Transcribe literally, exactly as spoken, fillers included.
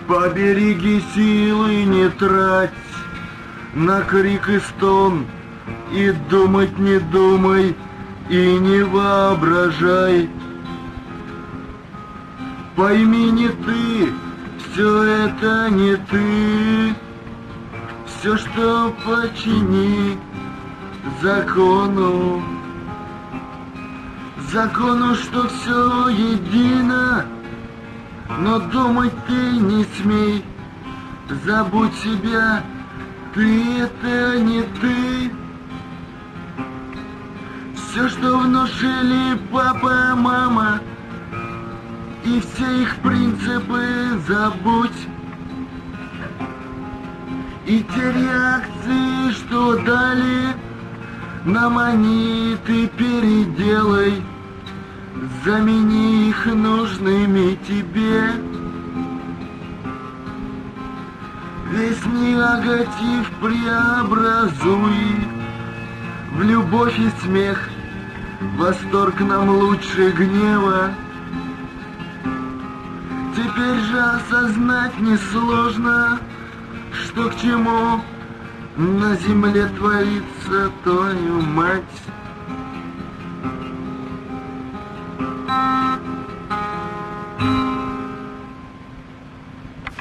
Побереги силы, не трать на крик и стон, и думать не думай, и не воображай. Пойми, не ты, все это не ты, все, что почини закону, закону, что все едино, но думать ты не смей, забудь себя, ты это не ты. Все, что внушили папа, мама, и все их принципы забудь. И те реакции, что дали нам они, ты переделай, замени их нужными тебе. Весь негатив преобразуй в любовь и смех, восторг нам лучше гнева. Теперь же осознать несложно, что к чему на земле творится, твою мать.